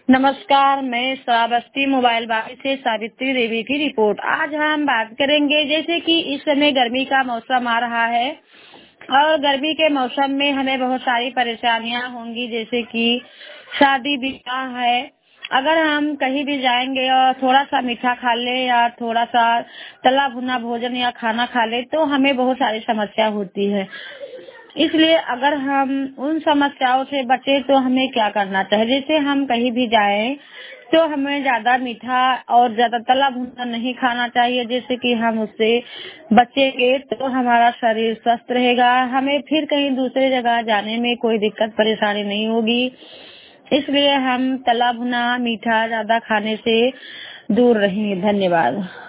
नमस्कार, मैं Shravasti mobile by से सावित्री देवी की रिपोर्ट। आज हम बात करेंगे जैसे कि इस समय गर्मी का मौसम आ रहा है और गर्मी के मौसम में हमें बहुत सारी परेशानियां होंगी, जैसे कि शादी ब्याह है। अगर हम कहीं भी जाएंगे और थोड़ा सा मीठा खा ले या थोड़ा सा तला भुना भोजन या खाना खा ले तो हमें बहुत सारी समस्या होती है। इसलिए अगर हम उन समस्याओं से बचे तो हमें क्या करना चाहिए। जैसे हम कहीं भी जाएं तो हमें ज्यादा मीठा और ज्यादा तला भुना नहीं खाना चाहिए, जैसे कि हम उससे बचेंगे तो हमारा शरीर स्वस्थ रहेगा, हमें फिर कहीं दूसरी जगह जाने में कोई दिक्कत परेशानी नहीं होगी। इसलिए हम तला भुना मीठा ज्यादा खाने से दूर रहेंगे। धन्यवाद।